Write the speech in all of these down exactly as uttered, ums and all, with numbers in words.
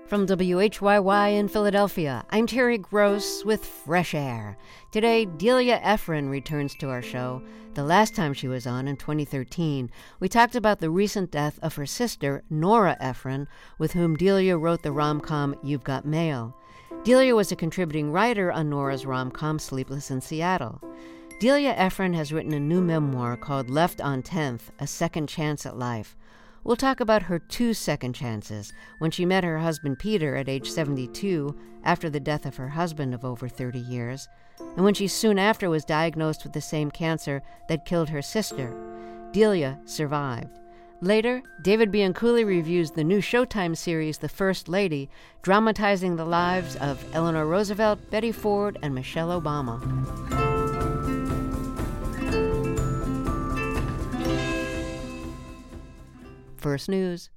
From W H Y Y in Philadelphia, I'm Terry Gross with Fresh Air. Today, Delia Ephron returns to our show. The last time she was on, in twenty thirteen, we talked about the recent death of her sister, Nora Ephron, with whom Delia wrote the rom-com You've Got Mail. Delia was a contributing writer on Nora's rom-com Sleepless in Seattle. Delia Ephron has written a new memoir called Left on tenth, A Second Chance at Life. We'll talk about her two second chances, when she met her husband Peter at age seventy-two after the death of her husband of over thirty years, and when she soon after was diagnosed with the same cancer that killed her sister. Delia survived. Later, David Bianculli reviews the new Showtime series The First Lady, dramatizing the lives of Eleanor Roosevelt, Betty Ford, and Michelle Obama. First News.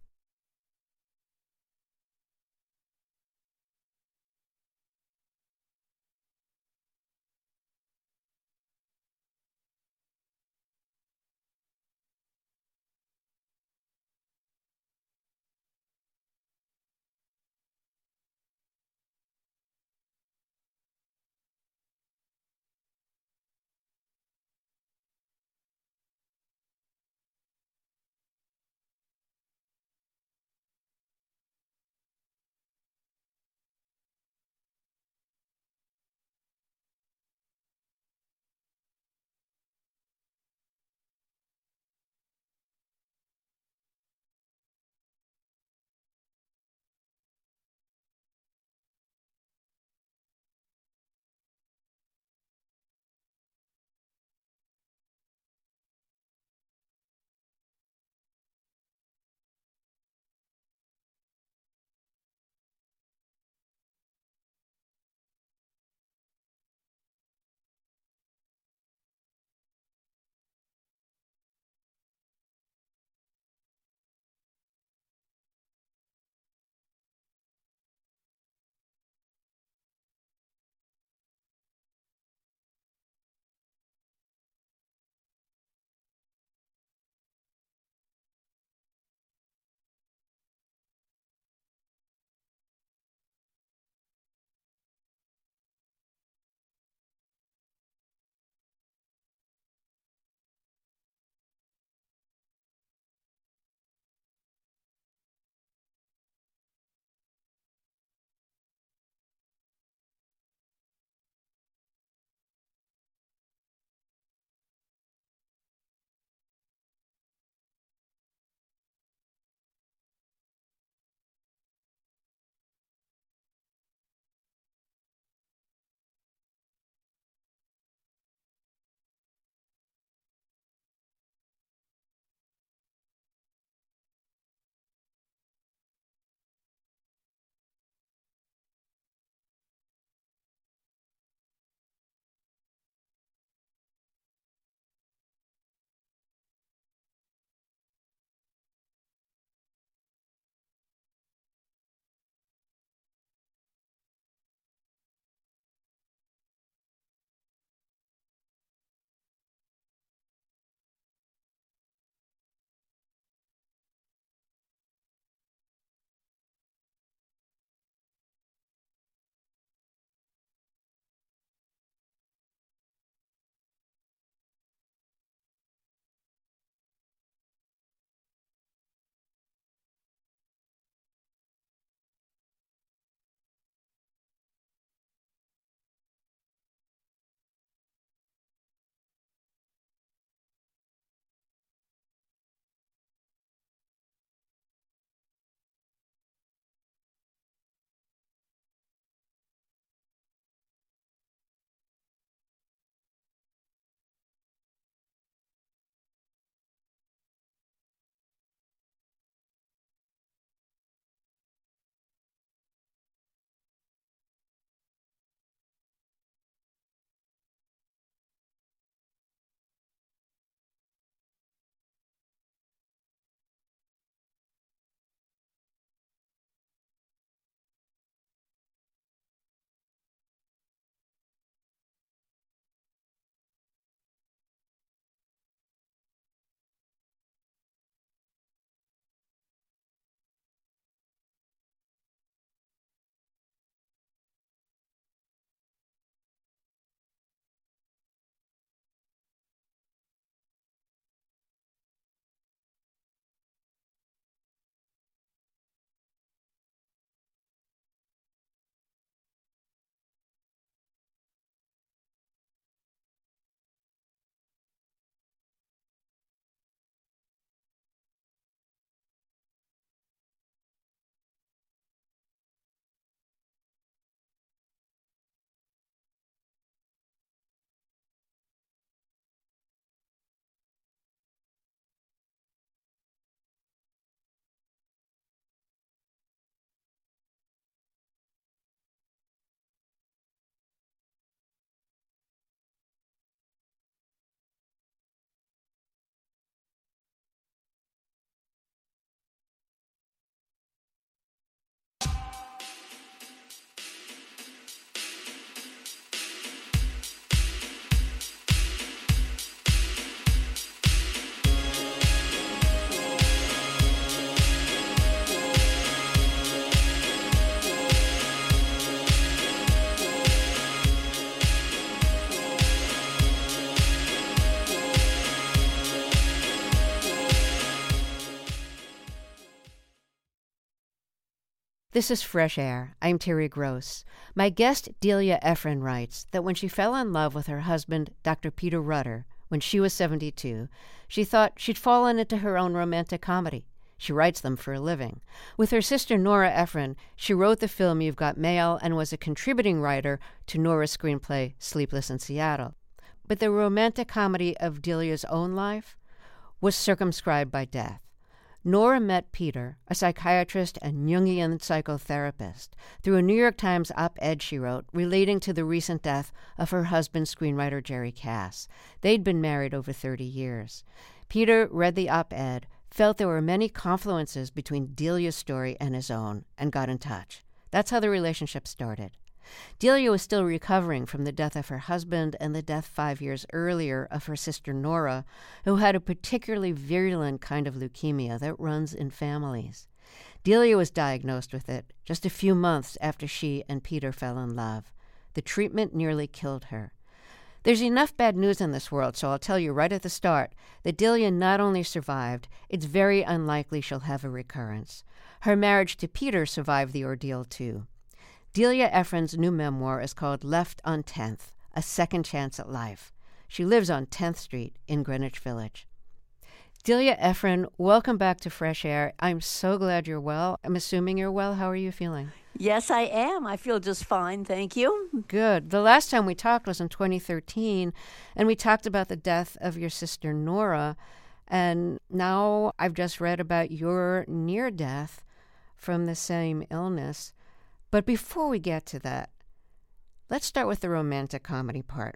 This is Fresh Air. I'm Terry Gross. My guest, Delia Ephron, writes that when she fell in love with her husband, Doctor Peter Rutter, when she was seventy-two, she thought she'd fallen into her own romantic comedy. She writes them for a living. With her sister Nora Ephron, she wrote the film You've Got Mail and was a contributing writer to Nora's screenplay Sleepless in Seattle. But the romantic comedy of Delia's own life was circumscribed by death. Nora met Peter, a psychiatrist and Jungian psychotherapist, through a New York Times op-ed she wrote relating to the recent death of her husband, screenwriter Jerry Cass. They'd been married over thirty years. Peter read the op-ed, felt there were many confluences between Delia's story and his own, and got in touch. That's how the relationship started. Delia was still recovering from the death of her husband and the death five years earlier of her sister Nora, who had a particularly virulent kind of leukemia that runs in families. Delia was diagnosed with it just a few months after she and Peter fell in love. The treatment nearly killed her. There's enough bad news in this world, so I'll tell you right at the start that Delia not only survived, it's very unlikely she'll have a recurrence. Her marriage to Peter survived the ordeal, too. Delia Ephron's new memoir is called Left on tenth, A Second Chance at Life. She lives on tenth Street in Greenwich Village. Delia Ephron, welcome back to Fresh Air. I'm so glad you're well. I'm assuming you're well. How are you feeling? Yes, I am. I feel just fine, thank you. Good. The last time we talked was in twenty thirteen, and we talked about the death of your sister Nora, and now I've just read about your near death from the same illness. But before we get to that, let's start with the romantic comedy part.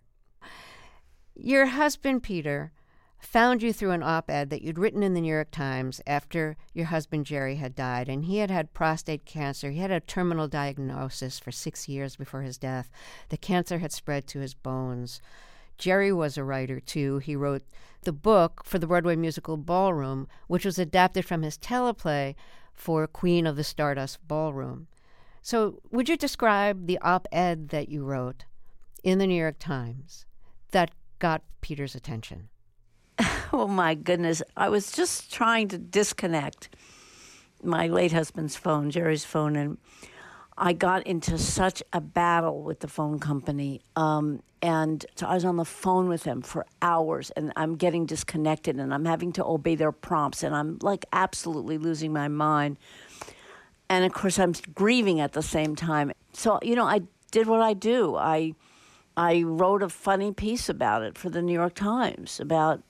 Your husband, Peter, found you through an op-ed that you'd written in the New York Times after your husband, Jerry, had died, and he had had prostate cancer. He had a terminal diagnosis for six years before his death. The cancer had spread to his bones. Jerry was a writer, too. He wrote the book for the Broadway musical Ballroom, which was adapted from his teleplay for Queen of the Stardust Ballroom. So would you describe the op-ed that you wrote in the New York Times that got Peter's attention? Oh, my goodness. I was just trying to disconnect my late husband's phone, Jerry's phone, and I got into such a battle with the phone company. Um, and so I was on the phone with them for hours, and I'm getting disconnected, and I'm having to obey their prompts, and I'm, like, absolutely losing my mind. And, of course, I'm grieving at the same time. So, you know, I did what I do. I I wrote a funny piece about it for the New York Times, about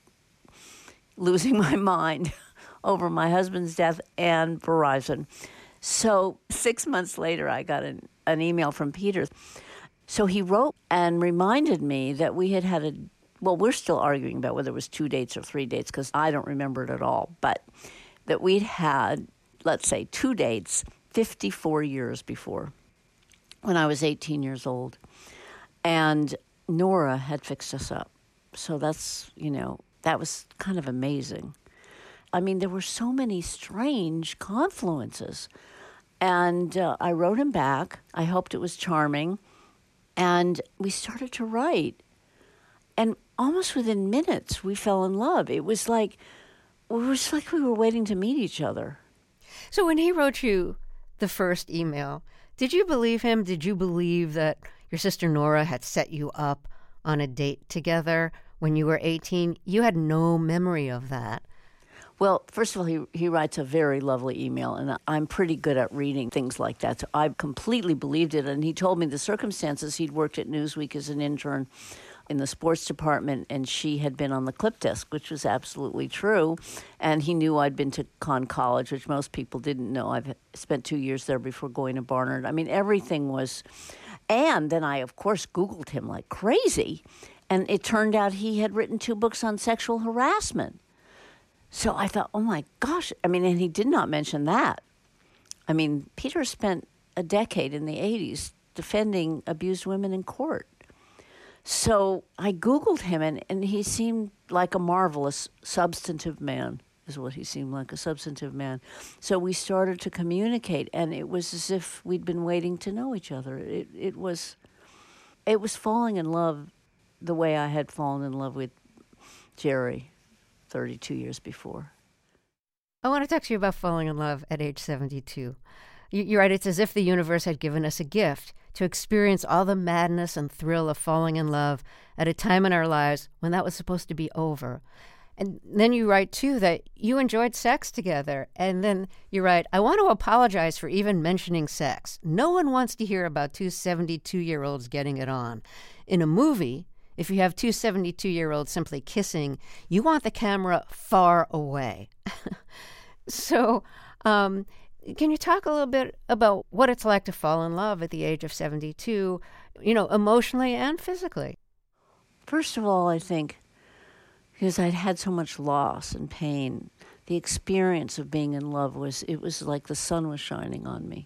losing my mind over my husband's death and Verizon. So six months later, I got an, an email from Peter. So he wrote and reminded me that we had had a, well, we're still arguing about whether it was two dates or three dates, because I don't remember it at all, but that we'd had, let's say, two dates fifty-four years before, when I was eighteen years old. And Nora had fixed us up. So that's, you know, that was kind of amazing. I mean, there were so many strange confluences. And uh, I wrote him back. I hoped it was charming. And we started to write. And almost within minutes, we fell in love. It was like, it was like we were waiting to meet each other. So when he wrote you the first email, did you believe him? Did you believe that your sister Nora had set you up on a date together when you were eighteen? You had no memory of that. Well, first of all, he, he writes a very lovely email, and I'm pretty good at reading things like that. So I completely believed it, and he told me the circumstances. He'd worked at Newsweek as an intern in the sports department, and she had been on the clip desk, which was absolutely true. And he knew I'd been to Conn College, which most people didn't know. I've spent two years there before going to Barnard. I mean, everything was... And then I, of course, Googled him like crazy, and it turned out he had written two books on sexual harassment. So I thought, oh, my gosh. I mean, and he did not mention that. I mean, Peter spent a decade in the eighties defending abused women in court. So I Googled him, and, and he seemed like a marvelous substantive man, is what he seemed like, a substantive man. So we started to communicate, and it was as if we'd been waiting to know each other. It it was it was falling in love the way I had fallen in love with Jerry thirty-two years before. I want to talk to you about falling in love at age seventy-two. You- You're right. It's as if the universe had given us a gift to experience all the madness and thrill of falling in love at a time in our lives when that was supposed to be over. And then you write, too, that you enjoyed sex together. And then you write, I want to apologize for even mentioning sex. No one wants to hear about two seventy-two-year-olds getting it on. In a movie, if you have two seventy-two-year-olds simply kissing, you want the camera far away. so um, can you talk a little bit about what it's like to fall in love at the age of seventy-two, you know, emotionally and physically? First of all, I think because I'd had so much loss and pain, the experience of being in love was, it was like the sun was shining on me.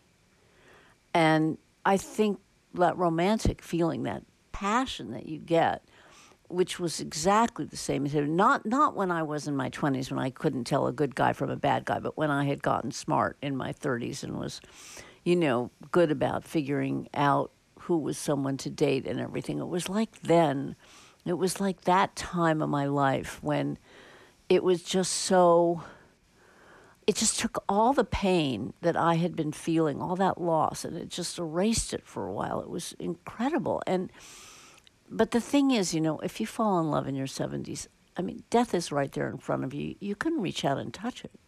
And I think that romantic feeling, that passion that you get, which was exactly the same as not not when I was in my twenties, when I couldn't tell a good guy from a bad guy, but when I had gotten smart in my thirties and was, you know, good about figuring out who was someone to date and everything. It was like then. It was like that time of my life when it was just so, it just took all the pain that I had been feeling, all that loss, and it just erased it for a while. It was incredible. And, but the thing is, you know, if you fall in love in your seventies, I mean, death is right there in front of you. You couldn't reach out and touch it.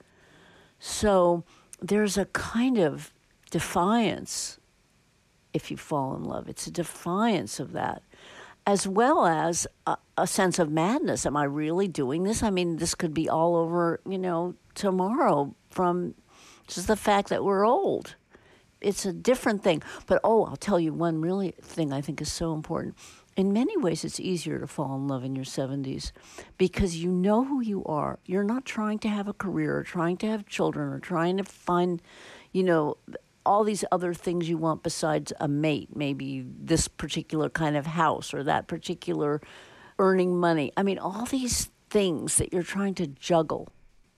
So there's a kind of defiance if you fall in love. It's a defiance of that, as well as a, a sense of madness. Am I really doing this? I mean, this could be all over, you know, tomorrow from just the fact that we're old. It's a different thing. But, oh, I'll tell you one really thing I think is so important. In many ways, it's easier to fall in love in your seventies because you know who you are. You're not trying to have a career or trying to have children or trying to find, you know, all these other things you want besides a mate, maybe this particular kind of house or that particular earning money. I mean, all these things that you're trying to juggle.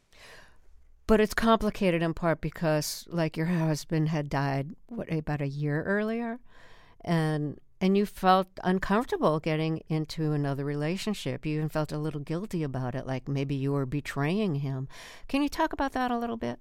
But it's complicated in part because, like, your husband had died, what, about a year earlier? And and you felt uncomfortable getting into another relationship. You even felt a little guilty about it, like maybe you were betraying him. Can you talk about that a little bit?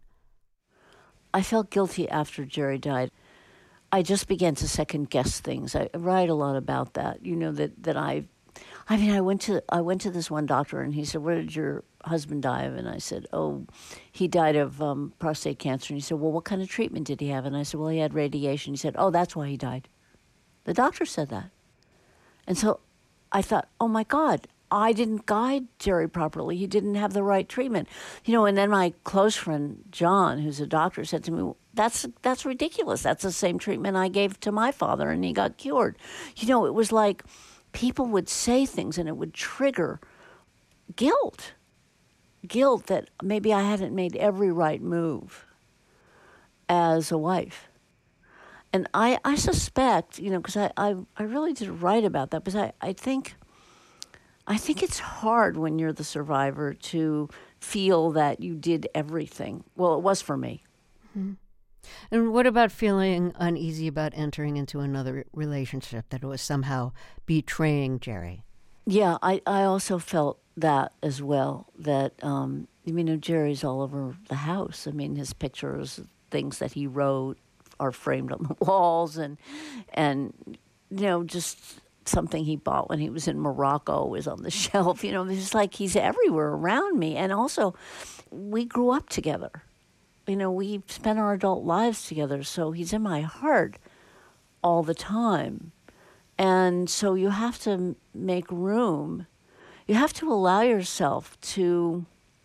I felt guilty after Jerry died. I just began to second guess things. I write a lot about that. You know, that, that I, I mean, I went to I went to this one doctor and he said, "What did your husband die of?" And I said, "Oh, he died of um, prostate cancer." And he said, "Well, what kind of treatment did he have?" And I said, "Well, he had radiation." He said, "Oh, that's why he died." The doctor said that. And so I thought, oh my God, I didn't guide Jerry properly. He didn't have the right treatment. You know, and then my close friend, John, who's a doctor, said to me, that's that's ridiculous. That's the same treatment I gave to my father, and he got cured. You know, it was like people would say things, and it would trigger guilt. Guilt that maybe I hadn't made every right move as a wife. And I, I suspect, you know, because I, I, I really did write about that, because I, I think... I think it's hard when you're the survivor to feel that you did everything. Well, it was for me. Mm-hmm. And what about feeling uneasy about entering into another relationship, that it was somehow betraying Jerry? Yeah, I, I also felt that as well, that, um, I mean, you know, Jerry's all over the house. I mean, his pictures, things that he wrote are framed on the walls, and, and you know, just... something he bought when he was in Morocco is on the shelf. You know, it's just like he's everywhere around me. And also, we grew up together. You know, we spent our adult lives together, so he's in my heart all the time. And so you have to make room. You have to allow yourself to,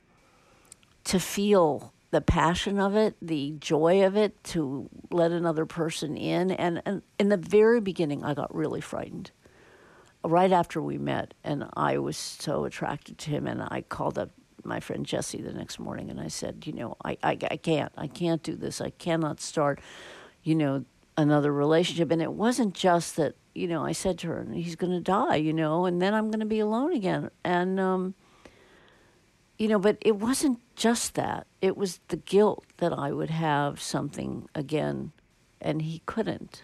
to feel the passion of it, the joy of it, to let another person in. And, and in the very beginning, I got really frightened. Right after we met, and I was so attracted to him, and I called up my friend Jessie the next morning, and I said, you know, I, I, I can't, I can't do this. I cannot start, you know, another relationship. And it wasn't just that, you know, I said to her, he's going to die, you know, and then I'm going to be alone again. And, um, you know, but it wasn't just that. It was the guilt that I would have something again, and he couldn't.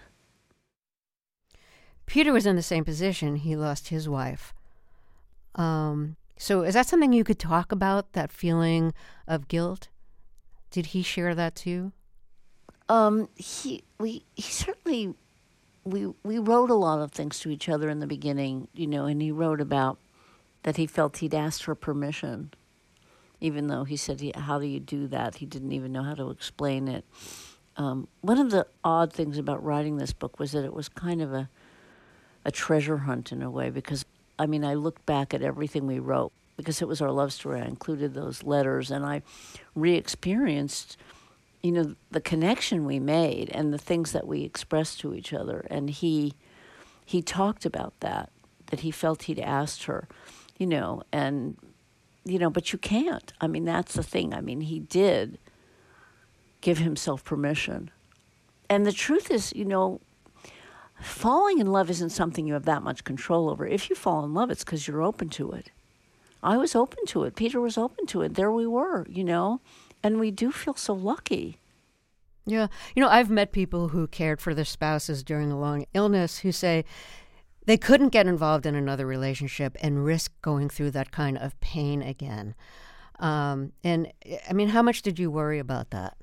Peter was in the same position. He lost his wife. Um, so is that something you could talk about, that feeling of guilt? Did he share that too? Um, he we he certainly we we wrote a lot of things to each other in the beginning, you know, and he wrote about that he felt he'd asked for permission, even though he said, he, how do you do that? He didn't even know how to explain it. Um, one of the odd things about writing this book was that it was kind of a a treasure hunt in a way, because, I mean, I looked back at everything we wrote, because it was our love story. I included those letters, and I re-experienced, you know, the connection we made and the things that we expressed to each other. And he he talked about that, that he felt he'd asked her, you know, and, you know, but you can't. I mean, that's the thing. I mean, he did give himself permission. And the truth is, you know, falling in love isn't something you have that much control over. If you fall in love, it's because you're open to it. I was open to it. Peter was open to it. There we were, you know, and we do feel so lucky. Yeah. You know, I've met people who cared for their spouses during a long illness who say they couldn't get involved in another relationship and risk going through that kind of pain again. Um, and, I mean, how much did you worry about that?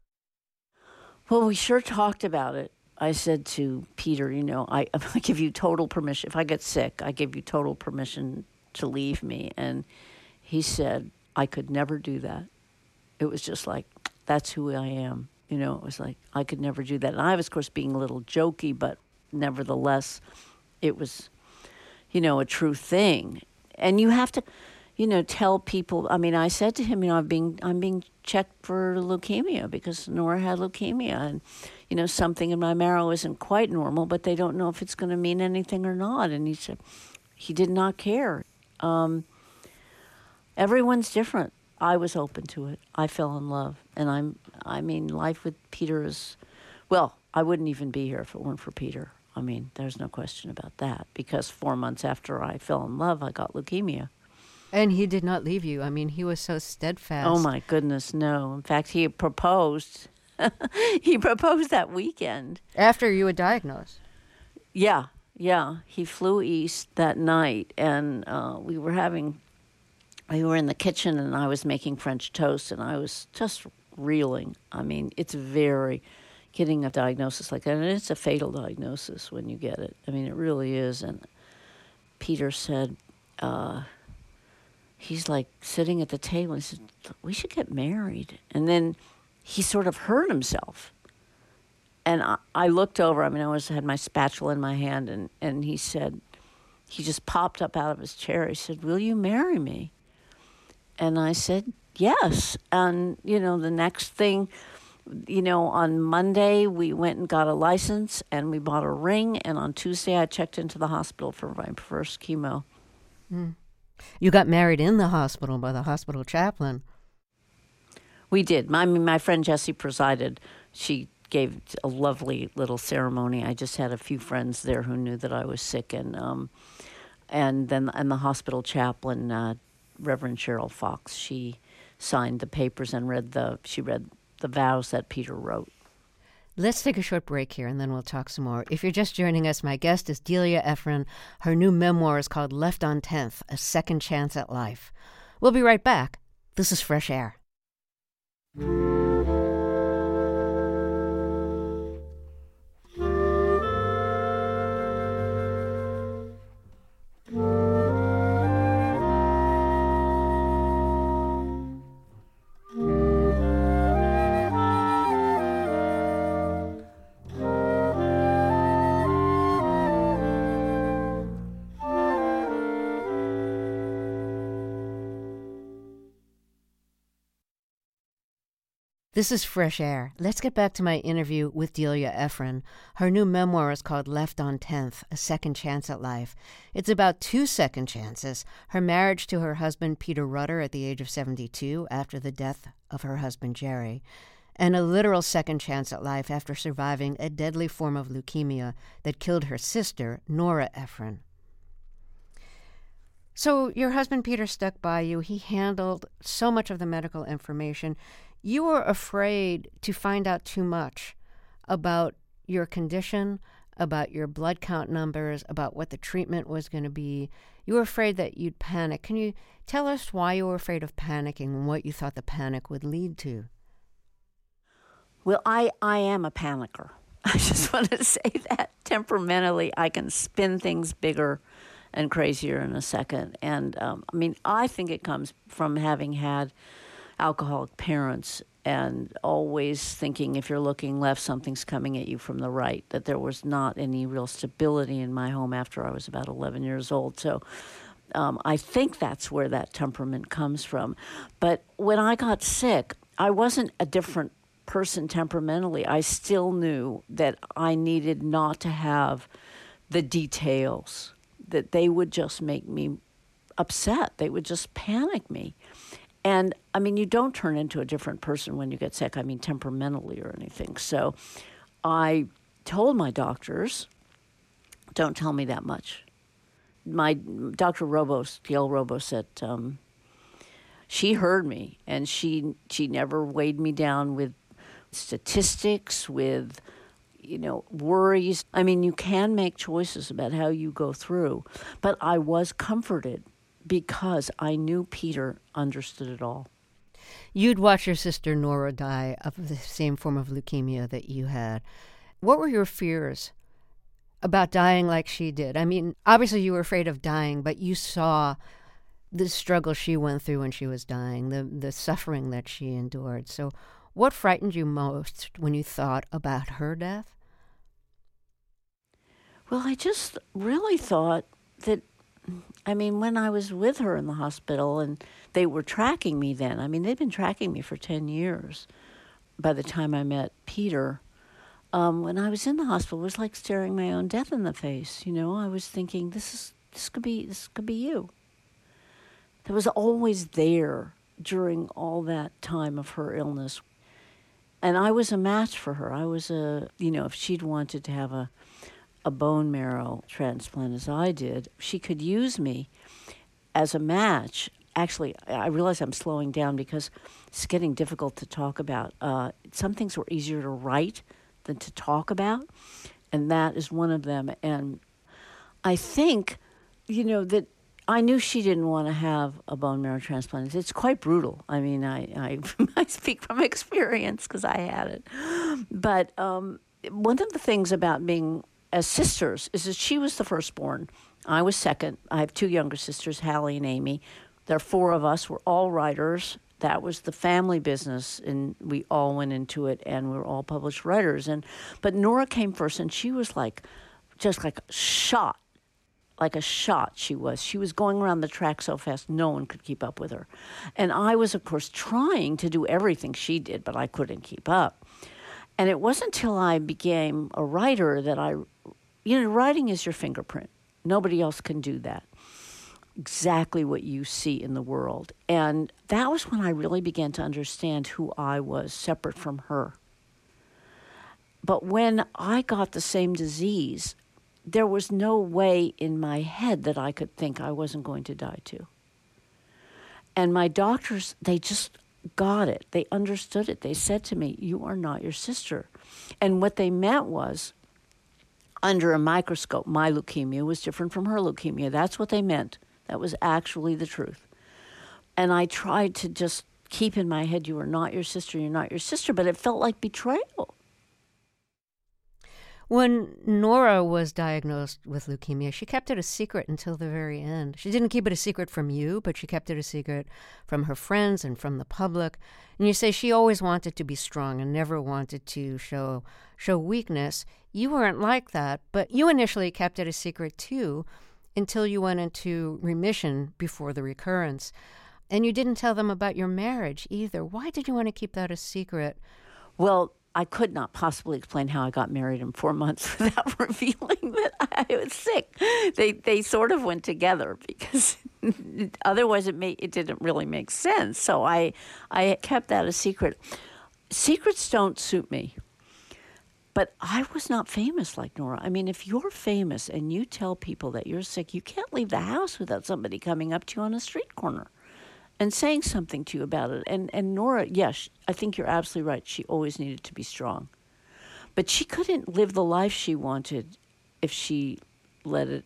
Well, we sure talked about it. I said to Peter, you know, I, I give you total permission. If I get sick, I give you total permission to leave me. And he said, I could never do that. It was just like, that's who I am. You know, it was like, I could never do that. And I was, of course, being a little jokey, but nevertheless, it was, you know, a true thing. And you have to, you know, tell people. I mean, I said to him, you know, I'm being, I'm being checked for leukemia because Nora had leukemia. And, you know, something in my marrow isn't quite normal, but they don't know if it's going to mean anything or not. And he said, he did not care. Um, everyone's different. I was open to it. I fell in love. And I'm, I mean, life with Peter is, well, I wouldn't even be here if it weren't for Peter. I mean, there's no question about that, because four months after I fell in love, I got leukemia. And he did not leave you. I mean, he was so steadfast. Oh, my goodness, no. In fact, he proposed. He proposed that weekend. After you were diagnosed? Yeah, yeah. He flew east that night, and uh, we were having, we were in the kitchen, and I was making French toast, and I was just reeling. I mean, it's very, getting a diagnosis like that, and it's a fatal diagnosis when you get it. I mean, it really is. And Peter said, uh, he's like sitting at the table, he said, we should get married. And then he sort of hurt himself. And I, I looked over, I mean, I was had my spatula in my hand, and, and he said, he just popped up out of his chair. He said, will you marry me? And I said, yes. And, you know, the next thing, you know, on Monday, we went and got a license, and we bought a ring. And on Tuesday, I checked into the hospital for my first chemo. Mm. You got married in the hospital by the hospital chaplain. We did. My, my friend Jessie presided. She gave a lovely little ceremony. I just had a few friends there who knew that I was sick. And um, and then and the hospital chaplain, uh, Reverend Cheryl Fox, she signed the papers and read the, she read the vows that Peter wrote. Let's take a short break here, and then we'll talk some more. If you're just joining us, my guest is Delia Ephron. Her new memoir is called Left on tenth, A Second Chance at Life. We'll be right back. This is Fresh Air. This is Fresh Air. Let's get back to my interview with Delia Ephron. Her new memoir is called Left on tenth, A Second Chance at Life. It's about two second chances: her marriage to her husband, Peter Rutter, at the age of seventy-two after the death of her husband, Jerry, and a literal second chance at life after surviving a deadly form of leukemia that killed her sister, Nora Ephron. So your husband, Peter, stuck by you. He handled so much of the medical information. You were afraid to find out too much about your condition, about your blood count numbers, about what the treatment was going to be. You were afraid that you'd panic. Can you tell us why you were afraid of panicking and what you thought the panic would lead to? Well, I, I am a panicker. I just want to say that temperamentally, I can spin things bigger and crazier in a second. And um, I mean, I think it comes from having had alcoholic parents and always thinking if you're looking left, something's coming at you from the right, that there was not any real stability in my home after I was about eleven years old. So um, I think that's where that temperament comes from. But when I got sick, I wasn't a different person temperamentally. I still knew that I needed not to have the details, that they would just make me upset. They would just panic me. And, I mean, you don't turn into a different person when you get sick, I mean, temperamentally or anything. So I told my doctors, don't tell me that much. My Doctor Robos, Gail Robos, said, um, she heard me, and she she never weighed me down with statistics, with, you know, worries. I mean, you can make choices about how you go through. But I was comforted because I knew Peter understood it all. You'd watch your sister Nora die of the same form of leukemia that you had. What were your fears about dying like she did? I mean, obviously you were afraid of dying, but you saw the struggle she went through when she was dying, the, the suffering that she endured. So what frightened you most when you thought about her death? Well, I just really thought that, I mean, when I was with her in the hospital and they were tracking me then, I mean, they'd been tracking me for ten years by the time I met Peter. Um, when I was in the hospital, it was like staring my own death in the face. You know, I was thinking, this is this could be this could be you. That was always there during all that time of her illness. And I was a match for her. I was a, you know, if she'd wanted to have a a bone marrow transplant as I did, she could use me as a match. Actually, I realize I'm slowing down because it's getting difficult to talk about. Uh, some things were easier to write than to talk about, and that is one of them. And I think, you know, that I knew she didn't want to have a bone marrow transplant. It's quite brutal. I mean, I, I, I speak from experience because I had it. But um, one of the things about being as sisters is that she was the firstborn. I was second. I have two younger sisters, Hallie and Amy. There are four of us. We're all writers. That was the family business, and we all went into it, and we were all published writers. And but Nora came first, and she was like, just like a shot, like a shot she was. She was going around the track so fast, no one could keep up with her. And I was, of course, trying to do everything she did, but I couldn't keep up. And it wasn't until I became a writer that I, you know, writing is your fingerprint. Nobody else can do that. Exactly what you see in the world. And that was when I really began to understand who I was, separate from her. But when I got the same disease, there was no way in my head that I could think I wasn't going to die too. And my doctors, they just got it. They understood it. They said to me, you are not your sister. And what they meant was, under a microscope, my leukemia was different from her leukemia. That's what they meant. That was actually the truth. And I tried to just keep in my head, you are not your sister, you're not your sister, but it felt like betrayal. When Nora was diagnosed with leukemia, she kept it a secret until the very end. She didn't keep it a secret from you, but she kept it a secret from her friends and from the public. And you say she always wanted to be strong and never wanted to show show weakness. You weren't like that, but you initially kept it a secret too, until you went into remission before the recurrence. And you didn't tell them about your marriage either. Why did you want to keep that a secret? Well, I could not possibly explain how I got married in four months without revealing that I was sick. They they sort of went together because otherwise it made, it didn't really make sense. So I I kept that a secret. Secrets don't suit me. But I was not famous like Nora. I mean, if you're famous and you tell people that you're sick, you can't leave the house without somebody coming up to you on a street corner and saying something to you about it. And and Nora, yes, I think you're absolutely right. She always needed to be strong. But she couldn't live the life she wanted if she let it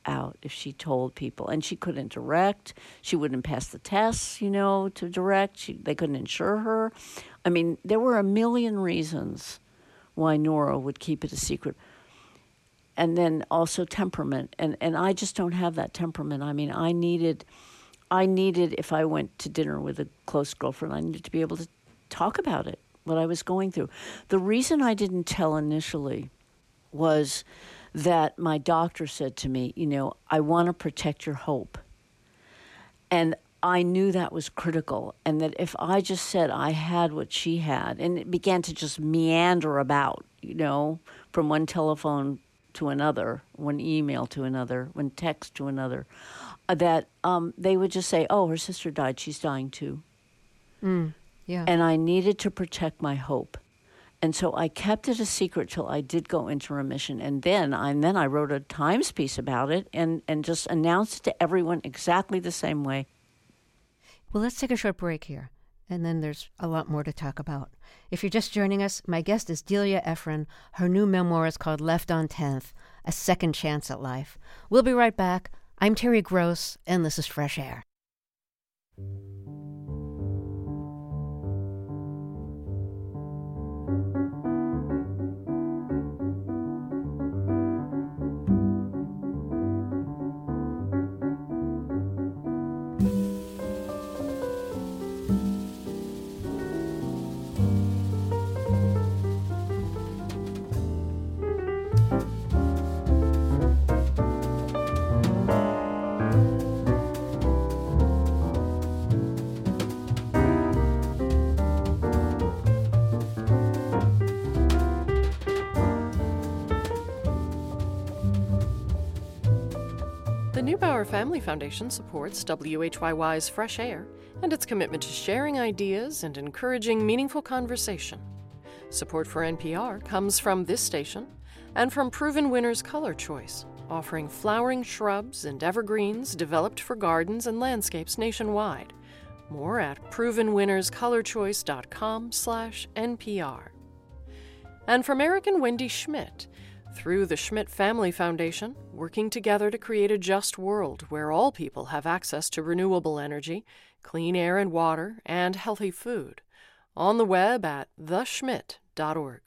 out if she told people. And she couldn't direct. She wouldn't pass the tests, you know, to direct. She, they couldn't insure her. I mean, there were a million reasons why Nora would keep it a secret. And then also temperament. And, and I just don't have that temperament. I mean, I needed, I needed, if I went to dinner with a close girlfriend, I needed to be able to talk about it, what I was going through. The reason I didn't tell initially was that my doctor said to me, you know, I want to protect your hope. And I knew that was critical, and that if I just said I had what she had, and it began to just meander about, you know, from one telephone to another, one email to another, one text to another, uh, that um, they would just say, oh, her sister died, she's dying too. Mm, yeah. And I needed to protect my hope. And so I kept it a secret till I did go into remission. And then I, and then I wrote a Times piece about it and, and just announced it to everyone exactly the same way. Well, let's take a short break here, and then there's a lot more to talk about. If you're just joining us, my guest is Delia Ephron. Her new memoir is called Left on tenth, A Second Chance at Life. We'll be right back. I'm Terry Gross, and this is Fresh Air. The Neubauer Family Foundation supports W H Y Y's Fresh Air and its commitment to sharing ideas and encouraging meaningful conversation. Support for N P R comes from this station and from Proven Winners Color Choice, offering flowering shrubs and evergreens developed for gardens and landscapes nationwide. More at proven winners color choice dot com slash N P R. And from Eric and Wendy Schmidt, through the Schmidt Family Foundation, working together to create a just world where all people have access to renewable energy, clean air and water, and healthy food. On the web at the schmidt dot org.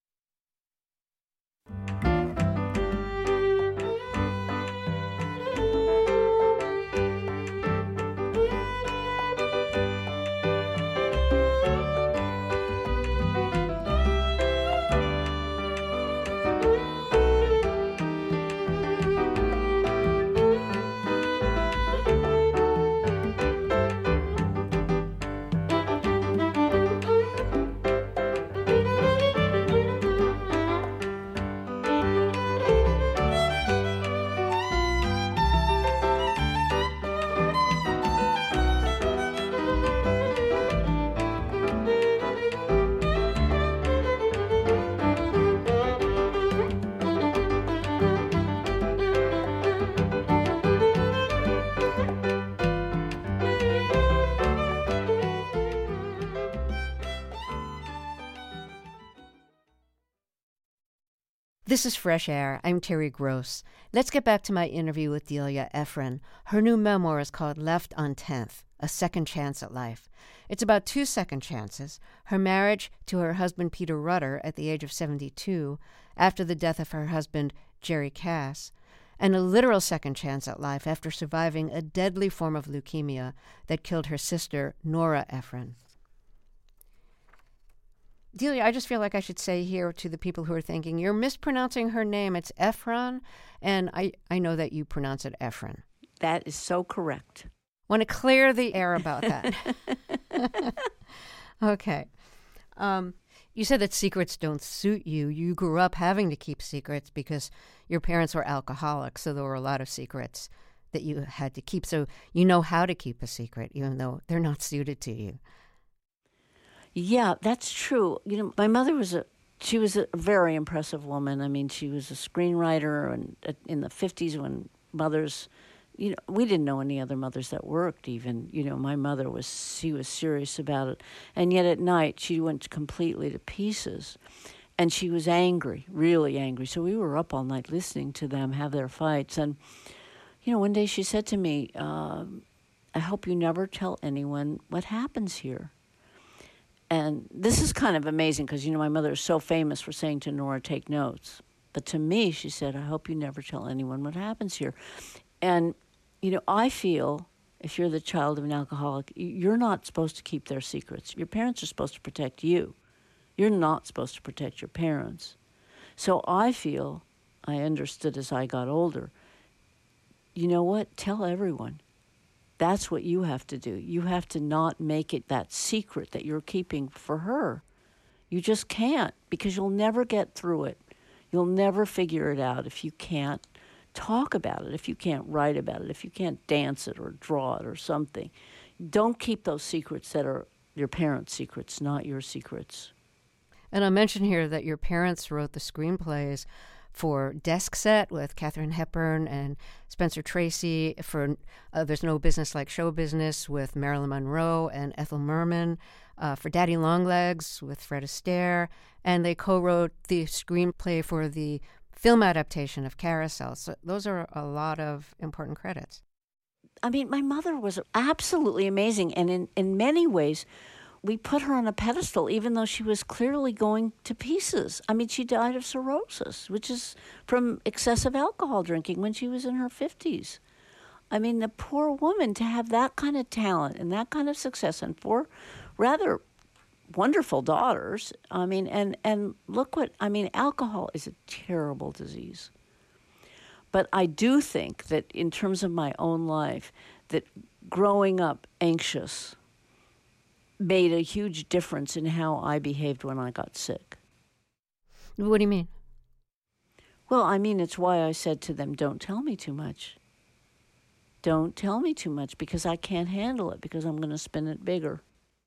This is Fresh Air. I'm Terry Gross. Let's get back to my interview with Delia Ephron. Her new memoir is called Left on tenth, A Second Chance at Life. It's about two second chances, her marriage to her husband Peter Rutter at the age of seventy-two, after the death of her husband Jerry Cass, and a literal second chance at life after surviving a deadly form of leukemia that killed her sister Nora Ephron. Delia, I just feel like I should say here to the people who are thinking, you're mispronouncing her name. It's Ephron, and I, I know that you pronounce it Ephron. That is so correct. Want to clear the air about that. Okay. Um, you said that secrets don't suit you. You grew up having to keep secrets because your parents were alcoholics, so there were a lot of secrets that you had to keep. So you know how to keep a secret, even though they're not suited to you. Yeah, that's true. You know, my mother was a she was a very impressive woman. I mean, she was a screenwriter, and in the fifties when mothers, you know, we didn't know any other mothers that worked even. You know, my mother was, she was serious about it. And yet at night, she went completely to pieces. And she was angry, really angry. So we were up all night listening to them have their fights. And you know, one day she said to me, uh, I hope you never tell anyone what happens here. And this is kind of amazing because, you know, my mother is so famous for saying to Nora, take notes. But to me, she said, I hope you never tell anyone what happens here. And, you know, I feel if you're the child of an alcoholic, you're not supposed to keep their secrets. Your parents are supposed to protect you. You're not supposed to protect your parents. So I feel, I understood as I got older, you know what? Tell everyone. That's what you have to do. You have to not make it that secret that you're keeping for her. You just can't, because you'll never get through it. You'll never figure it out if you can't talk about it, if you can't write about it, if you can't dance it or draw it or something. Don't keep those secrets that are your parents' secrets, not your secrets. And I'll mention here that your parents wrote the screenplays for Desk Set with Katharine Hepburn and Spencer Tracy, for uh, There's No Business Like Show Business with Marilyn Monroe and Ethel Merman, uh, for Daddy Longlegs with Fred Astaire, and they co-wrote the screenplay for the film adaptation of Carousel. So those are a lot of important credits. I mean, my mother was absolutely amazing, and in, in many ways, we put her on a pedestal, even though she was clearly going to pieces. I mean, she died of cirrhosis, which is from excessive alcohol drinking when she was in her fifties. I mean, the poor woman, to have that kind of talent and that kind of success, and four rather wonderful daughters. I mean, and, and look what, I mean, alcohol is a terrible disease. But I do think that in terms of my own life, that growing up anxious made a huge difference in how I behaved when I got sick. What do you mean? Well, I mean, it's why I said to them, don't tell me too much. Don't tell me too much, because I can't handle it, because I'm going to spin it bigger.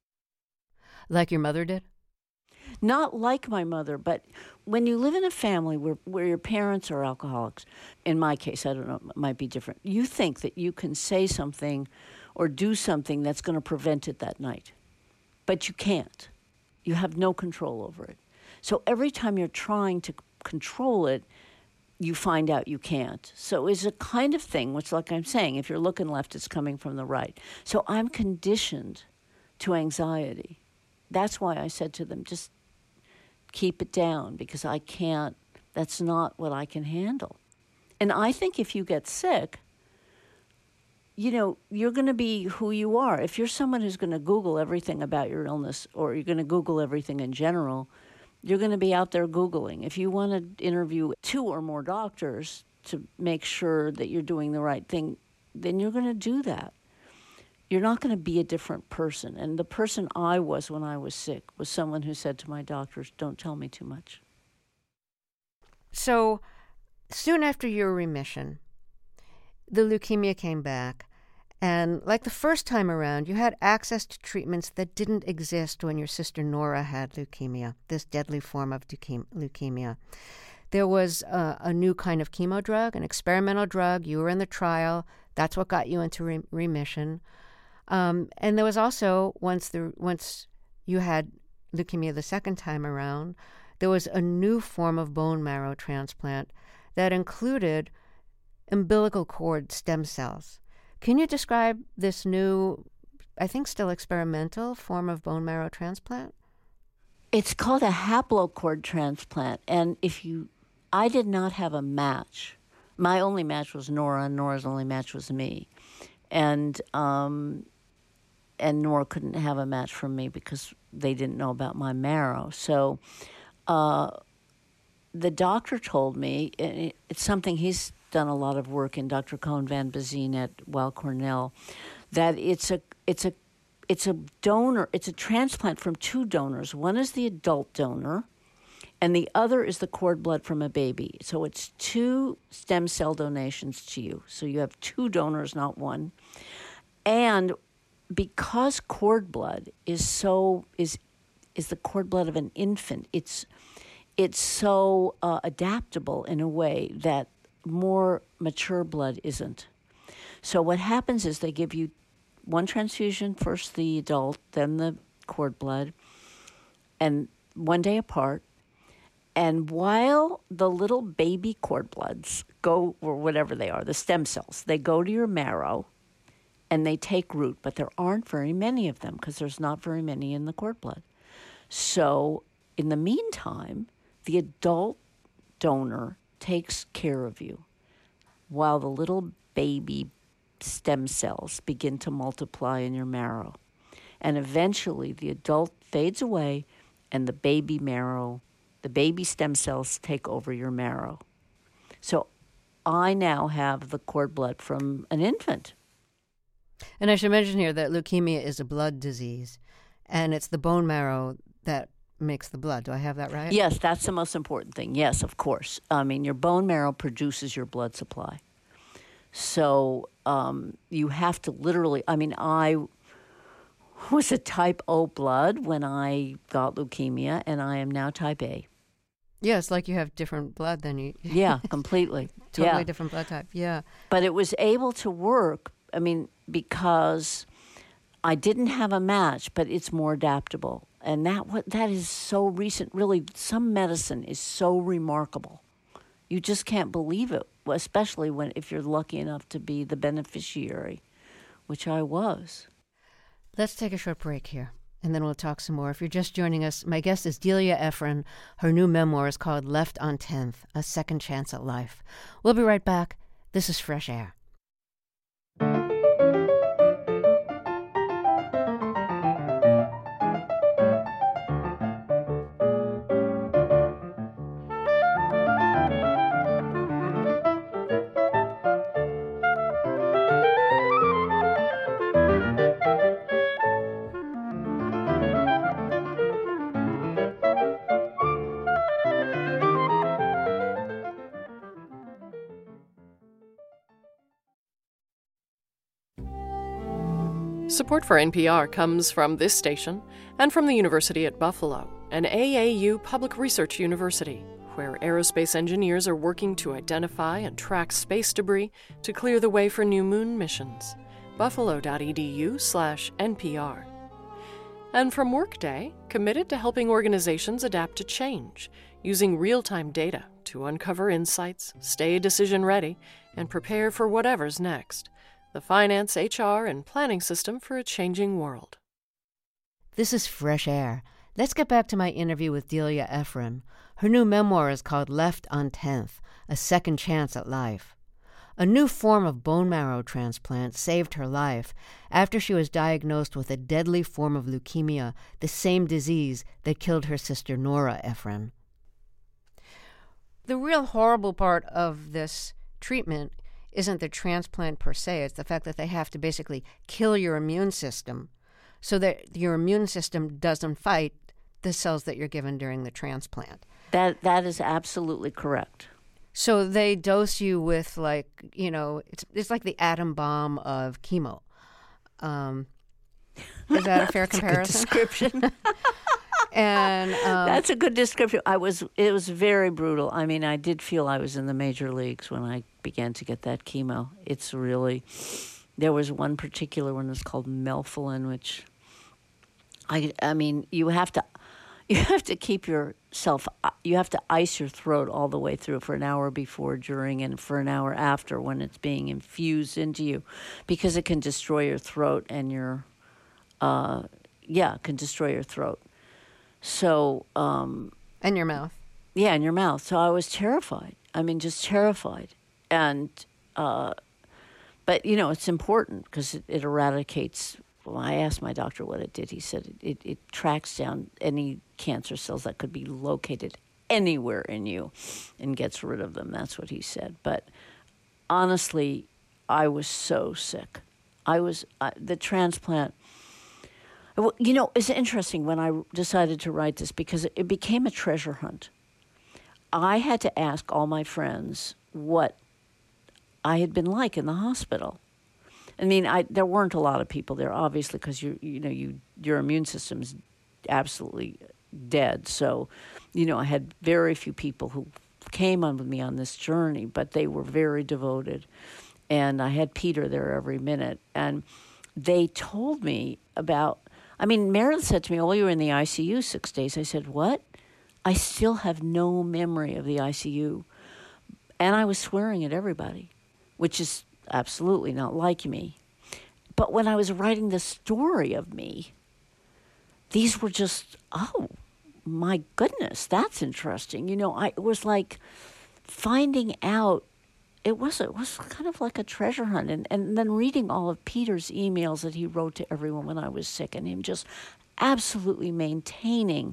Like your mother did? Not like my mother, but when you live in a family where, where your parents are alcoholics, in my case, I don't know, it might be different, you think that you can say something or do something that's going to prevent it that night. But you can't. You have no control over it. So every time you're trying to control it, you find out you can't. So it's a kind of thing, which, like I'm saying, if you're looking left, it's coming from the right. So I'm conditioned to anxiety. That's why I said to them, just keep it down, because I can't, that's not what I can handle. And I think if you get sick, you know, you're going to be who you are. If you're someone who's going to Google everything about your illness, or you're going to Google everything in general, you're going to be out there Googling. If you want to interview two or more doctors to make sure that you're doing the right thing, then you're going to do that. You're not going to be a different person. And the person I was when I was sick was someone who said to my doctors, don't tell me too much. So soon after your remission, the leukemia came back. And like the first time around, you had access to treatments that didn't exist when your sister Nora had leukemia, this deadly form of leukemia. There was uh, a new kind of chemo drug, an experimental drug. You were in the trial. That's what got you into re- remission. Um, and there was also, once the once you had leukemia the second time around, there was a new form of bone marrow transplant that included umbilical cord stem cells. Can you describe this new, I think still experimental, form of bone marrow transplant? It's called a haplocord transplant. And if you, I did not have a match. My only match was Nora, and Nora's only match was me. And um, and Nora couldn't have a match from me because they didn't know about my marrow. So uh, the doctor told me, it, it's something he's done a lot of work in, Doctor Cohen Van Bazine at Weill Cornell, that it's a it's a it's a donor, it's a transplant from two donors. One is the adult donor, and the other is the cord blood from a baby. So it's two stem cell donations to you. So you have two donors, not one. And because cord blood is so is is the cord blood of an infant, it's it's so uh, adaptable in a way that more mature blood isn't. So what happens is they give you one transfusion, first the adult, then the cord blood, and one day apart. And while the little baby cord bloods go, or whatever they are, the stem cells, they go to your marrow and they take root, but there aren't very many of them because there's not very many in the cord blood. So in the meantime, the adult donor takes care of you while the little baby stem cells begin to multiply in your marrow. And eventually the adult fades away and the baby marrow, the baby stem cells take over your marrow. So I now have the cord blood from an infant. And I should mention here that leukemia is a blood disease, and it's the bone marrow that makes the blood. Do I have that right? Yes, that's the most important thing. Yes, of course. I mean, your bone marrow produces your blood supply. So um, you have to literally, I mean, I was a type O blood when I got leukemia, and I am now type A. Yeah, it's like you have different blood than you. Yeah, completely. Totally yeah. different blood type, yeah. But it was able to work, I mean, because I didn't have a match, but it's more adaptable. And that what that is so recent. Really, some medicine is so remarkable. You just can't believe it, especially when if you're lucky enough to be the beneficiary, which I was. Let's take a short break here, and then we'll talk some more. If you're just joining us, my guest is Delia Ephron. Her new memoir is called Left on tenth, A Second Chance at Life. We'll be right back. This is Fresh Air. Support for N P R comes from this station and from the University at Buffalo, an A A U public research university, where aerospace engineers are working to identify and track space debris to clear the way for new moon missions. buffalo.edu slash NPR. And from Workday, committed to helping organizations adapt to change, using real-time data to uncover insights, stay decision-ready, and prepare for whatever's next. The finance, H R, and planning system for a changing world. This is Fresh Air. Let's get back to my interview with Delia Ephron. Her new memoir is called Left on tenth, A Second Chance at Life. A new form of bone marrow transplant saved her life after she was diagnosed with a deadly form of leukemia, the same disease that killed her sister Nora Ephron. The real horrible part of this treatment isn't the transplant per se. It's the fact that they have to basically kill your immune system so that your immune system doesn't fight the cells that you're given during the transplant. That that is absolutely correct. So they dose you with, like, you know, it's it's like the atom bomb of chemo. Um, is that a fair comparison? Good description. And um, that's a good description. I was. It was very brutal. I mean, I did feel I was in the major leagues when I began to get that chemo. It's really. There was one particular one that's called melphalan, which. I. I mean, you have to. You have to keep yourself. You have to ice your throat all the way through for an hour before, during, and for an hour after when it's being infused into you, because it can destroy your throat and your. Uh, yeah, it can destroy your throat. So, um, and your mouth. Yeah, in your mouth. So I was terrified. I mean, just terrified. And, uh, but, you know, it's important because it, it eradicates. Well, I asked my doctor what it did. He said it, it, it tracks down any cancer cells that could be located anywhere in you and gets rid of them. That's what he said. But honestly, I was so sick. I was, uh, the transplant. You know, it's interesting when I decided to write this because it became a treasure hunt. I had to ask all my friends what I had been like in the hospital. I mean, I there weren't a lot of people there, obviously, because you you know you your immune system's absolutely dead. So, you know, I had very few people who came on with me on this journey, but they were very devoted, and I had Peter there every minute, and they told me about. I mean, Meredith said to me, "Oh, you were in the I C U six days." I said, "What?" I still have no memory of the I C U. And I was swearing at everybody, which is absolutely not like me. But when I was writing the story of me, these were just, oh, my goodness, that's interesting. You know, I, it was like finding out, it was, it was kind of like a treasure hunt. And, and then reading all of Peter's emails that he wrote to everyone when I was sick, and him just absolutely maintaining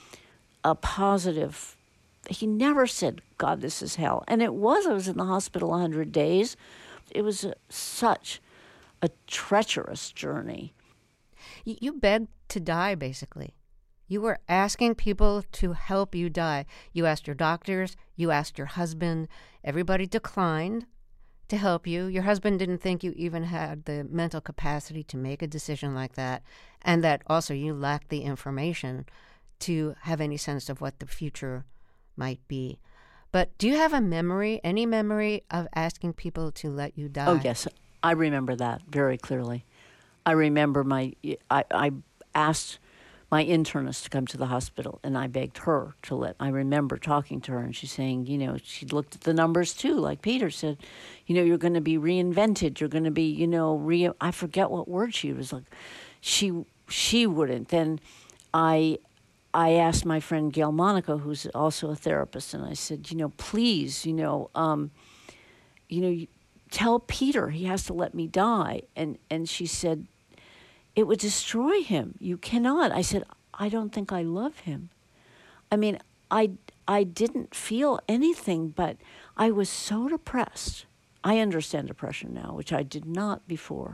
a positive, he never said, God, this is hell. And it was, I was in the hospital one hundred days. It was a, such a treacherous journey. You begged to die, basically. You were asking people to help you die. You asked your doctors, you asked your husband. Everybody declined to help you. Your husband didn't think you even had the mental capacity to make a decision like that, and that also you lacked the information to have any sense of what the future might be. But do you have a memory, any memory of asking people to let you die? Oh, yes. I remember that very clearly. I remember my, I, I asked my internist to come to the hospital, and I begged her to let, I remember talking to her, and she's saying, you know, she looked at the numbers too, like Peter said, you know, you're going to be reinvented, you're going to be, you know, re, I forget what word she was like. She, she wouldn't. Then I, I asked my friend Gail Monaco, who's also a therapist, and I said, you know, please, you know, um, you know, tell Peter he has to let me die. And, and she said, it would destroy him. You cannot. I said, I don't think I love him. I mean, I, I didn't feel anything, but I was so depressed. I understand depression now, which I did not before.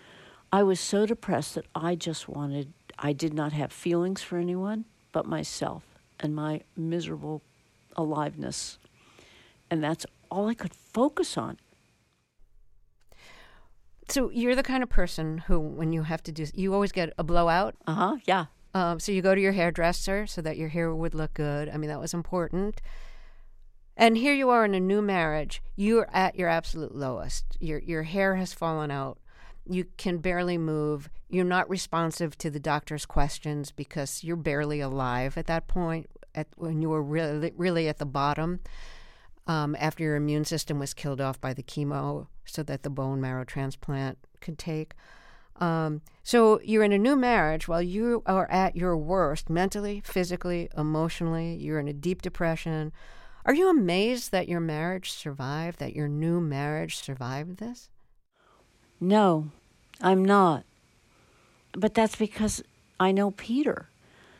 I was so depressed that I just wanted, I did not have feelings for anyone but myself and my miserable aliveness. And that's all I could focus on. So you're the kind of person who, when you have to do, you always get a blowout? Uh-huh, yeah. Um, so you go to your hairdresser so that your hair would look good. I mean, that was important. And here you are in a new marriage. You're at your absolute lowest. Your your hair has fallen out. You can barely move. You're not responsive to the doctor's questions because you're barely alive at that point, at, when you were really, really at the bottom, um, after your immune system was killed off by the chemo so that the bone marrow transplant could take. Um, so you're in a new marriage while you are at your worst, mentally, physically, emotionally. You're in a deep depression. Are you amazed that your marriage survived, that your new marriage survived this? No, I'm not. But that's because I know Peter.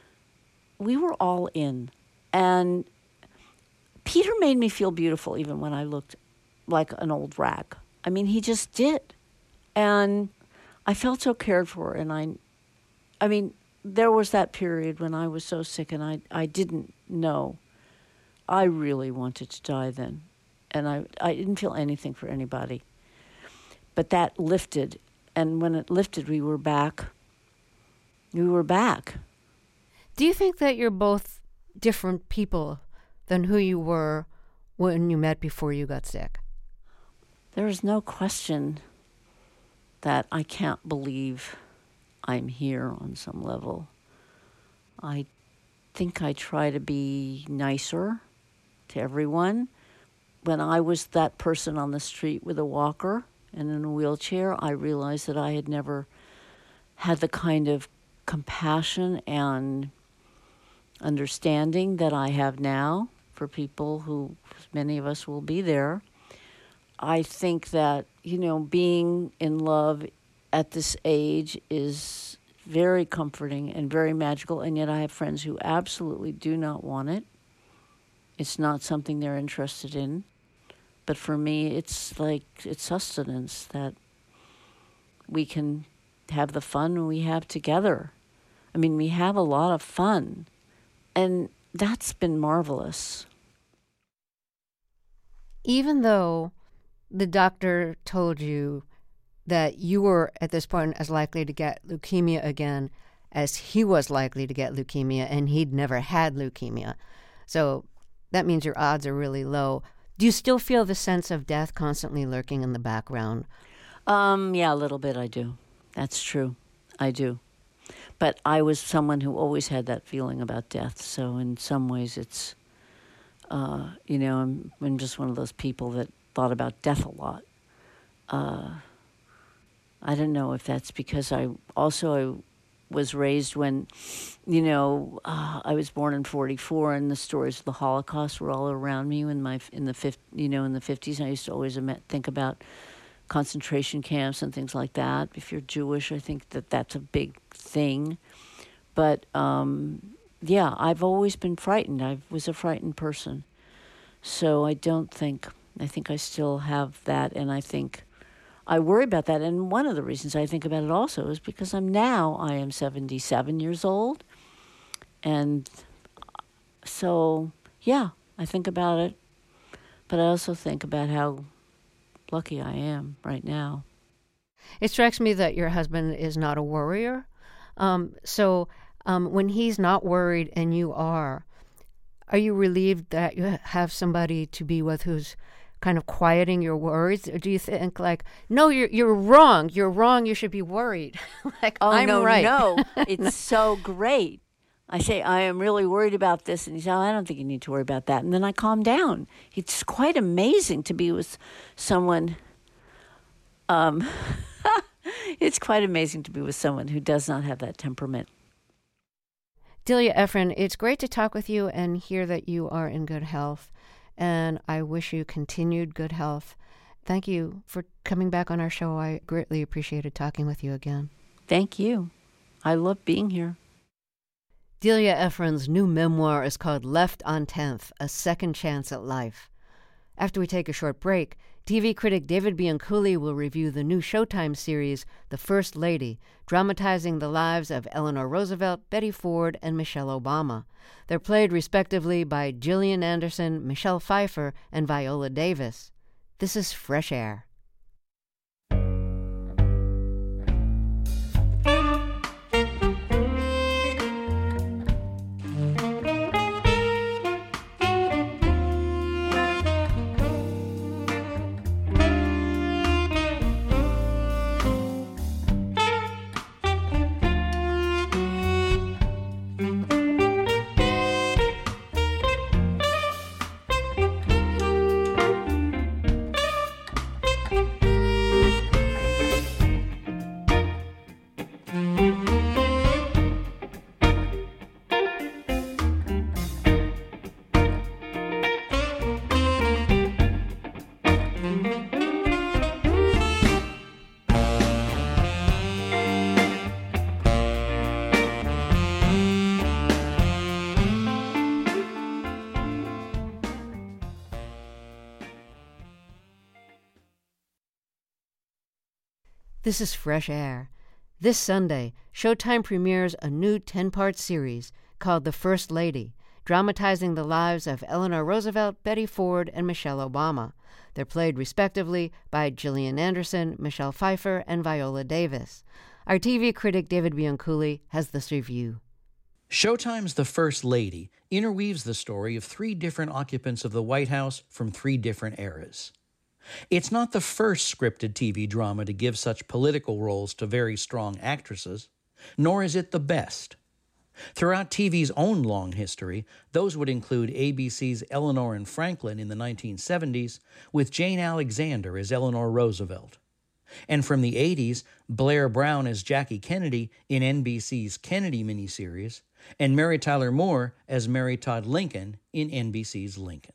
We were all in. And Peter made me feel beautiful even when I looked like an old rag. I mean, he just did. And I felt so cared for. And I, I mean, there was that period when I was so sick and I, I didn't know. I really wanted to die then. And I, I didn't feel anything for anybody. But that lifted, and when it lifted, we were back. We were back. Do you think that you're both different people than who you were when you met before you got sick? There is no question that I can't believe I'm here on some level. I think I try to be nicer to everyone. When I was that person on the street with a walker and in a wheelchair, I realized that I had never had the kind of compassion and understanding that I have now for people who, many of us will be there. I think that, you know, being in love at this age is very comforting and very magical, and yet I have friends who absolutely do not want it. It's not something they're interested in. But for me, it's like, it's sustenance that we can have the fun we have together. I mean, we have a lot of fun, and that's been marvelous. Even though the doctor told you that you were at this point as likely to get leukemia again as he was likely to get leukemia, and he'd never had leukemia, so that means your odds are really low. Do you still feel the sense of death constantly lurking in the background? Um, yeah, a little bit I do. That's true. I do. But I was someone who always had that feeling about death. So in some ways it's, uh, you know, I'm, I'm just one of those people that thought about death a lot. Uh, I don't know if that's because I also I was raised when, you know, uh, I was born in forty-four, and the stories of the Holocaust were all around me in my in the fifth, you know, in the fifties. I used to always think about concentration camps and things like that. If you're Jewish, I think that that's a big thing. But um, yeah, I've always been frightened. I was a frightened person, so I don't think. I think I still have that, and I think. I worry about that, and one of the reasons I think about it also is because I'm now, I am seventy-seven years old, and so, yeah, I think about it, but I also think about how lucky I am right now. It strikes me that your husband is not a worrier, um, so um, when he's not worried and you are, are you relieved that you have somebody to be with who's kind of quieting your worries? Or do you think like, no, you're you're wrong. You're wrong. You should be worried. Like, oh, I'm no, right. no. It's so great. I say, I am really worried about this. And he says, oh, I don't think you need to worry about that. And then I calm down. It's quite amazing to be with someone. Um, it's quite amazing to be with someone who does not have that temperament. Delia Ephron, it's great to talk with you and hear that you are in good health. And I wish you continued good health. Thank you for coming back on our show. I greatly appreciated talking with you again. Thank you. I love being here. Delia Ephron's new memoir is called Left on tenth, A Second Chance at Life. After we take a short break, T V critic David Bianculli will review the new Showtime series, The First Lady, dramatizing the lives of Eleanor Roosevelt, Betty Ford, and Michelle Obama. They're played respectively by Gillian Anderson, Michelle Pfeiffer, and Viola Davis. This is Fresh Air. This is Fresh Air. This Sunday, Showtime premieres a new ten-part series called The First Lady, dramatizing the lives of Eleanor Roosevelt, Betty Ford, and Michelle Obama. They're played respectively by Gillian Anderson, Michelle Pfeiffer, and Viola Davis. Our T V critic David Bianculli has this review. Showtime's The First Lady interweaves the story of three different occupants of the White House from three different eras. It's not the first scripted T V drama to give such political roles to very strong actresses, nor is it the best. Throughout T V's own long history, those would include A B C's Eleanor and Franklin in the nineteen seventies, with Jane Alexander as Eleanor Roosevelt. And from the eighties, Blair Brown as Jackie Kennedy in N B C's Kennedy miniseries, and Mary Tyler Moore as Mary Todd Lincoln in N B C's Lincoln.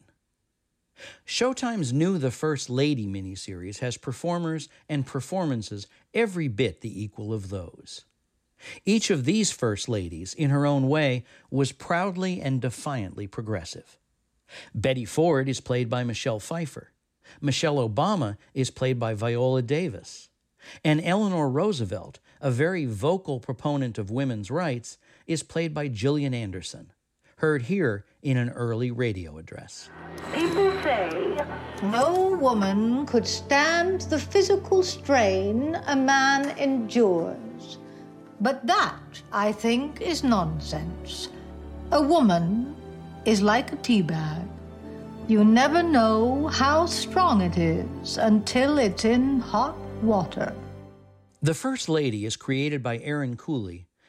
Showtime's new The First Lady miniseries has performers and performances every bit the equal of those. Each of these First Ladies, in her own way, was proudly and defiantly progressive. Betty Ford is played by Michelle Pfeiffer. Michelle Obama is played by Viola Davis. And Eleanor Roosevelt, a very vocal proponent of women's rights, is played by Gillian Anderson, heard here in an early radio address. People say no woman could stand the physical strain a man endures. But that, I think, is nonsense. A woman is like a tea bag. You never know how strong it is until it's in hot water. The First Lady is created by Aaron Cooley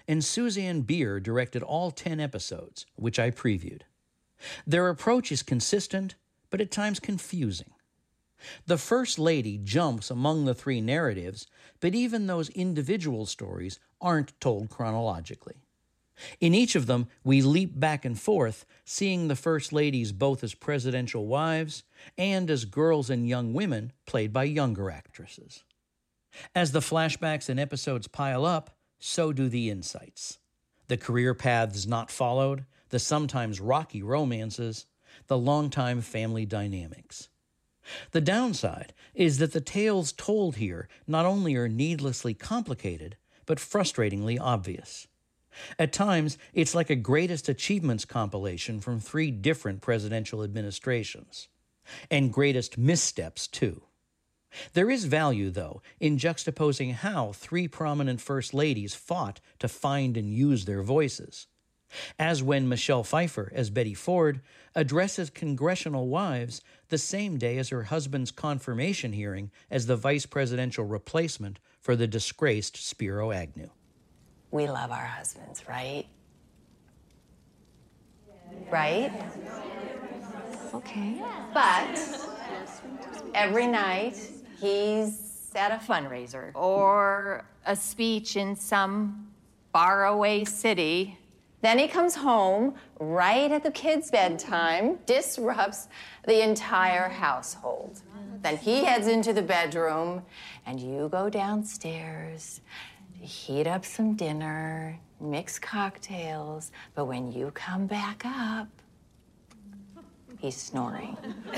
and Suzanne Bier directed all ten episodes, which I previewed. Their approach is consistent, but at times confusing. The First Lady jumps among the three narratives, but even those individual stories aren't told chronologically. In each of them, we leap back and forth, seeing the First Ladies both as presidential wives and as girls and young women played by younger actresses. As the flashbacks and episodes pile up, so do the insights. The career paths not followed, the sometimes rocky romances, the longtime family dynamics. The downside is that the tales told here not only are needlessly complicated, but frustratingly obvious. At times, it's like a greatest achievements compilation from three different presidential administrations. And greatest missteps, too. There is value, though, in juxtaposing how three prominent First Ladies fought to find and use their voices. As when Michelle Pfeiffer, as Betty Ford, addresses congressional wives the same day as her husband's confirmation hearing as the vice presidential replacement for the disgraced Spiro Agnew. We love our husbands, right? Right? Okay. But every night he's at a fundraiser or a speech in some faraway city. Then he comes home right at the kids' bedtime, disrupts the entire household. Then he heads into the bedroom, and you go downstairs to heat up some dinner, mix cocktails, but when you come back up, he's snoring.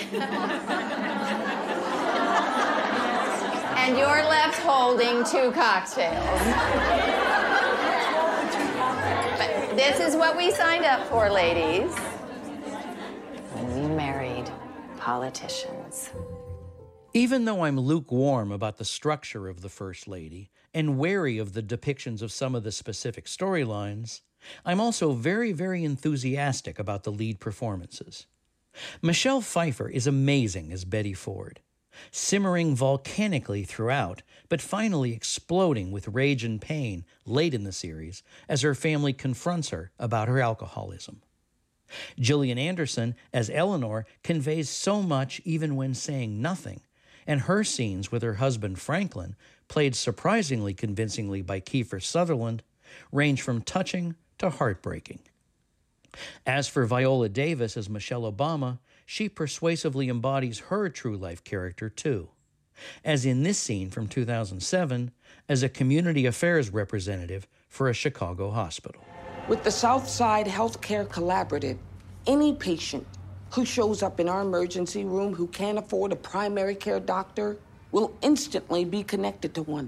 And you're left holding two cocktails. But this is what we signed up for, ladies. When we married politicians. Even though I'm lukewarm about the structure of The First Lady and wary of the depictions of some of the specific storylines, I'm also very, very enthusiastic about the lead performances. Michelle Pfeiffer is amazing as Betty Ford, simmering volcanically throughout, but finally exploding with rage and pain late in the series as her family confronts her about her alcoholism. Gillian Anderson as Eleanor conveys so much even when saying nothing, and her scenes with her husband Franklin, played surprisingly convincingly by Kiefer Sutherland, range from touching to heartbreaking. As for Viola Davis as Michelle Obama, she persuasively embodies her true-life character, too, as in this scene from two thousand seven as a community affairs representative for a Chicago hospital. With the Southside Healthcare Collaborative, any patient who shows up in our emergency room who can't afford a primary care doctor will instantly be connected to one.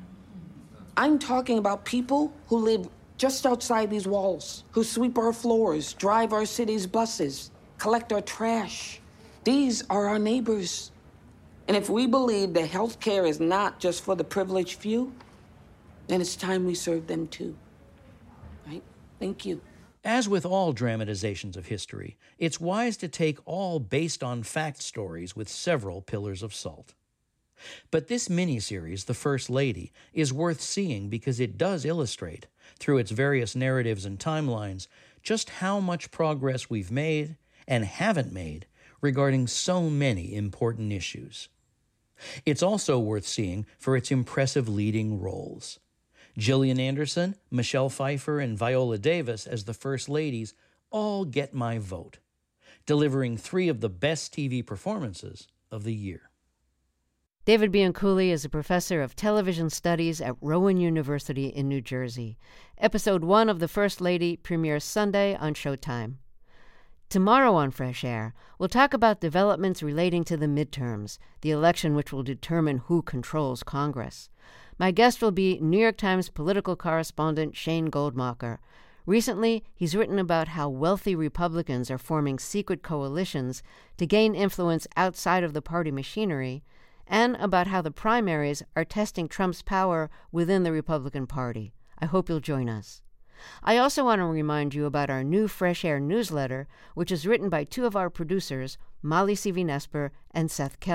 I'm talking about people who live just outside these walls, who sweep our floors, drive our city's buses, collect our trash. These are our neighbors. And if we believe that health care is not just for the privileged few, then it's time we serve them too. Right? Thank you. As with all dramatizations of history, it's wise to take all based-on-fact stories with several pillars of salt. But this miniseries, The First Lady, is worth seeing because it does illustrate, through its various narratives and timelines, just how much progress we've made and haven't made regarding so many important issues. It's also worth seeing for its impressive leading roles. Gillian Anderson, Michelle Pfeiffer, and Viola Davis as the First Ladies all get my vote, delivering three of the best T V performances of the year. David Bianculli is a professor of television studies at Rowan University in New Jersey. Episode one of The First Lady premieres Sunday on Showtime. Tomorrow on Fresh Air, we'll talk about developments relating to the midterms, the election which will determine who controls Congress. My guest will be New York Times political correspondent Shane Goldmacher. Recently, he's written about how wealthy Republicans are forming secret coalitions to gain influence outside of the party machinery, and about how the primaries are testing Trump's power within the Republican Party. I hope you'll join us. I also want to remind you about our new Fresh Air newsletter, which is written by two of our producers, Molly Seavy-Nesper and Seth Kelly.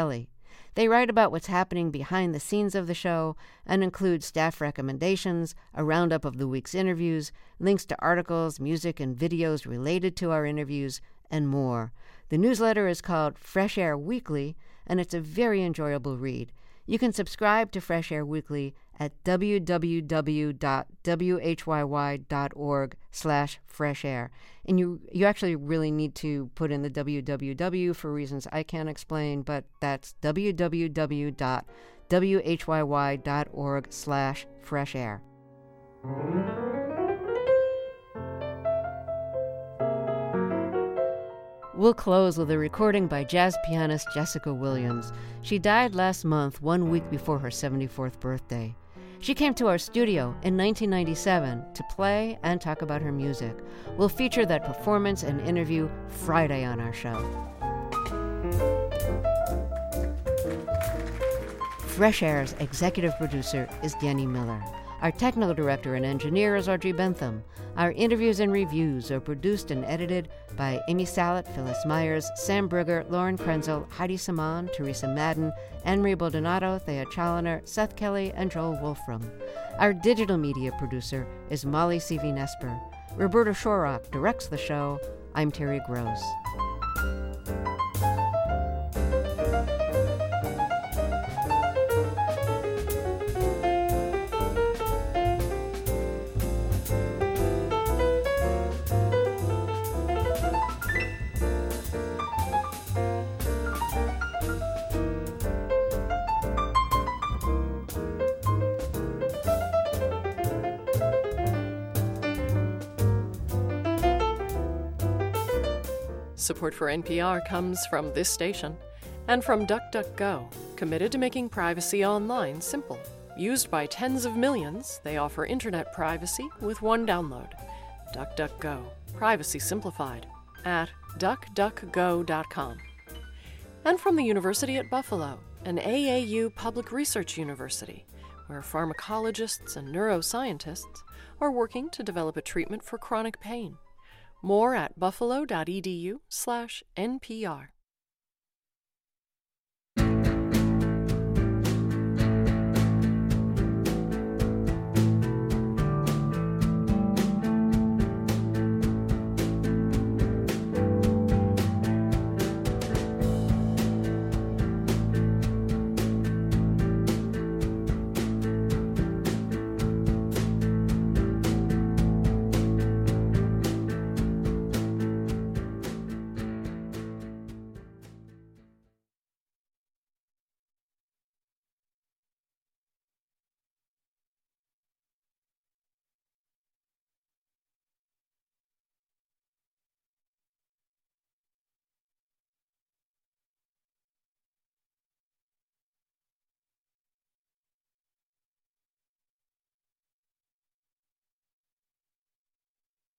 They write about what's happening behind the scenes of the show and include staff recommendations, a roundup of the week's interviews, links to articles, music, and videos related to our interviews, and more. The newsletter is called Fresh Air Weekly, and it's a very enjoyable read. You can subscribe to Fresh Air Weekly at www.whyy.org slash fresh air. And you, you actually really need to put in the www for reasons I can't explain, but that's www.whyy.org slash fresh air. We'll close with a recording by jazz pianist Jessica Williams. She died last month, one week before her seventy-fourth birthday. She came to our studio in nineteen ninety-seven to play and talk about her music. We'll feature that performance and interview Friday on our show. Fresh Air's executive producer is Denny Miller. Our technical director and engineer is Audrey Bentham. Our interviews and reviews are produced and edited by Amy Salet, Phyllis Myers, Sam Brugger, Lauren Krenzel, Heidi Saman, Teresa Madden, Henry Baldonado, Thea Challoner, Seth Kelly, and Joel Wolfram. Our digital media producer is Molly C V Nesper. Roberta Shorrock directs the show. I'm Terry Gross. Support for N P R comes from this station and from DuckDuckGo, committed to making privacy online simple. Used by tens of millions, they offer internet privacy with one download. DuckDuckGo, privacy simplified, at duck duck go dot com. And from the University at Buffalo, an A A U public research university, where pharmacologists and neuroscientists are working to develop a treatment for chronic pain. More at buffalo dot e d u slash N P R.